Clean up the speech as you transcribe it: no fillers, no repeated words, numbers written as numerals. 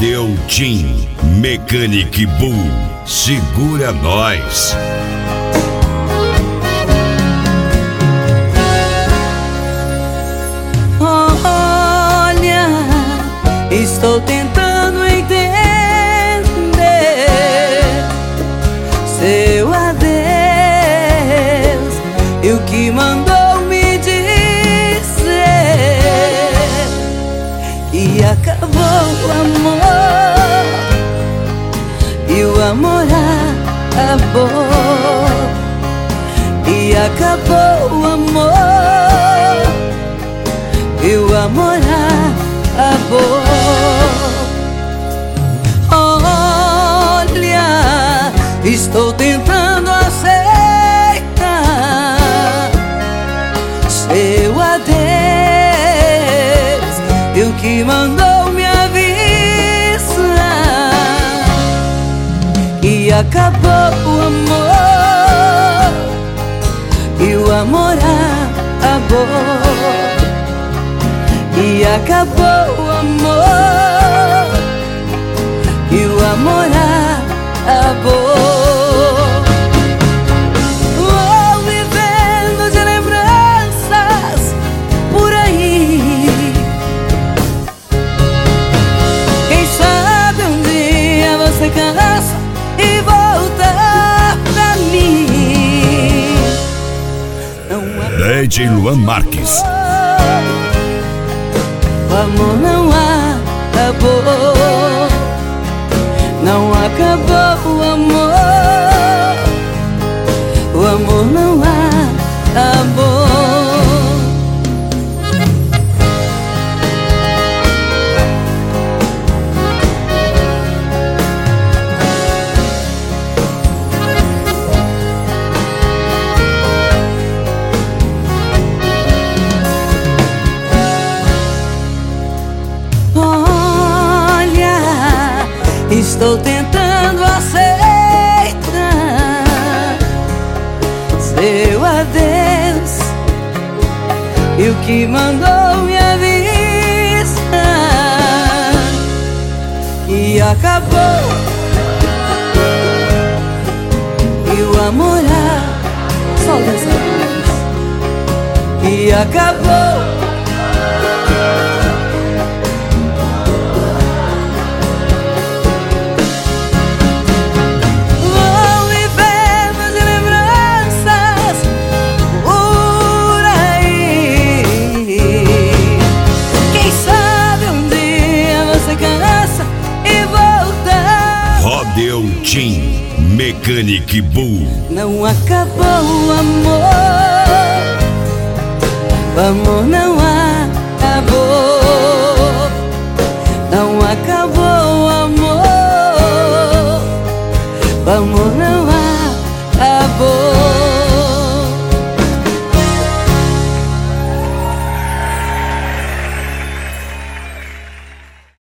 Rodeutim Mechanic Bull, segura nós. Olha, estou tentando entender seu adeus e o que mandou me dizer que acabou o amor e o amor acabou, e acabou o amor e o amor acabou. Olha, estou tentando aceitar seu adeus e o que mandou me avisar que acabou o amor e o amor acabou, e acabou o amor e o amor acabou. Vou vivendo de lembranças por aí. Quem sabe um dia você cansa e volta pra mim. DJ Luan Marques. O amor não acabou, não acabou o amor não acabou. Estou tentando aceitar seu adeus e o que mandou me avisar que acabou e o amor só dessa vez que acabou. Rodeutim Mechanic Bull. Não acabou o amor não acabou, não acabou.